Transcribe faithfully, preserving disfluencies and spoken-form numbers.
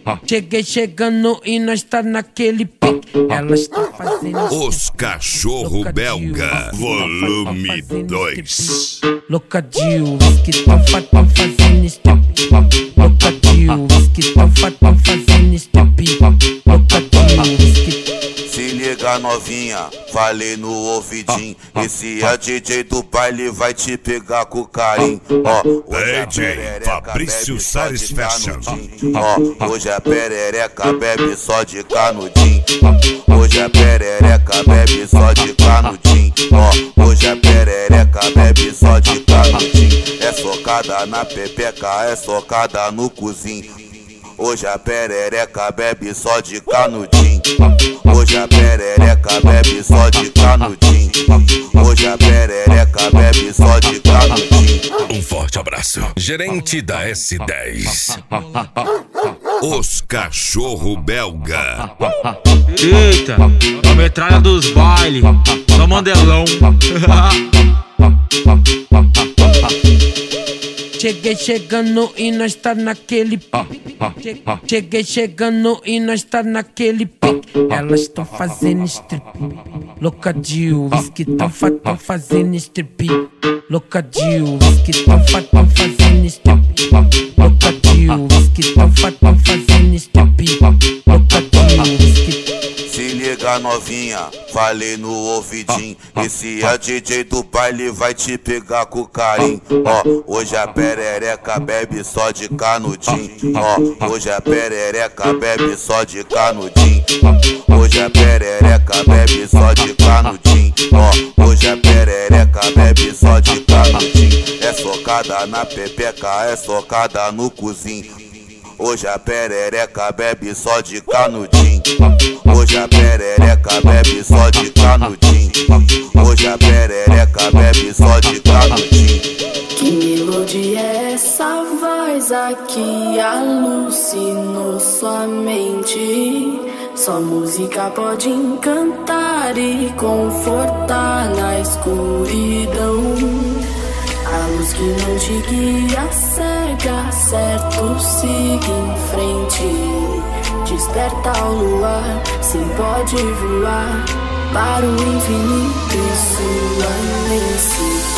Cheguei chegando e nós tá naquele pique. Elas tão fazendo Os Cachorro Belga, volume dois. Louca de whisky, tão tão fazendo step. Louca de whisky, tão tão fazendo step. Louca de whisky. Se liga novinha, falei no ouvidinho. Esse é D J do baile, vai te pegar com carinho. Ó, D J Fabrício Salles Fashion. Ó, hoje a perereca bebe só de canudinho. Hoje a perereca bebe só de canudinho. Ó, hoje a perereca bebe só de canudinho. É socada na pepeca, é socada no cozinho. Hoje a perereca bebe só de canudinho. Hoje a perereca bebe só de canudinho. Hoje a perereca bebe só de canudinho. Um forte abraço, gerente da S dez. Os Cachorro Belga. Eita, a metralha dos bailes, só mandelão. Cheguei chegando e nós tá naquele pique. Cheguei chegando e nós tá naquele pique. Elas tão fazendo strip. Louca de whisky, tão tão fazendo strip. Louca de whisky, tão tão fazendo strip. Louca de whisky, tão tão fazendo strip. Louca de whisky. Se liga novinha, falei no ouvidinho. Esse é D J do baile, vai te pegar com carinho. Ó, hoje a perereca bebe só de canudinho. Ó, hoje a perereca bebe só de canudinho. Hoje a perereca bebe só de canudinho. Ó, hoje a perereca bebe só de canudinho. É socada na pepeca, é socada no cozinho. Hoje a perereca bebe só de canudinho. Hoje a perereca bebe só de canudinho. Hoje a perereca bebe só de canudinho. Que melodia é essa voz aqui alucinou sua mente? Só música pode encantar e confortar na escuridão. A luz que não te guia cega, certo, siga em frente. Desperta ao luar, sim pode voar para o infinito e sua imensidão.